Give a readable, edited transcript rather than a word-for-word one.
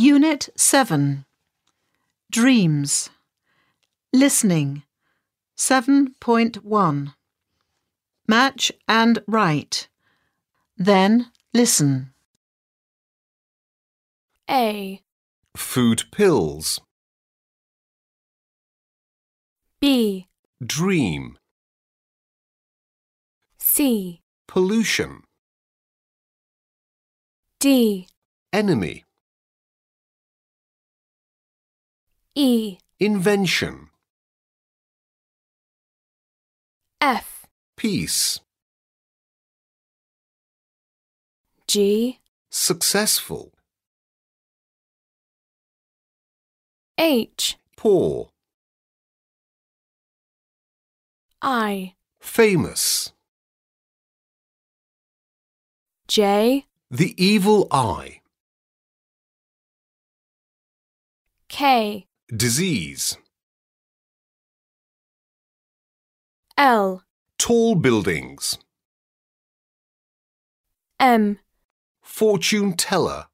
Unit 7. Dreams. Listening. 7.1. Match and write. Then listen. A. Food pills. B. Dream. C. Pollution. D. Enemy. E. Invention. F. Peace. G. Successful. H. Poor. I. Famous. J. The evil eye. K. Disease. L. Tall buildings. M. Fortune teller.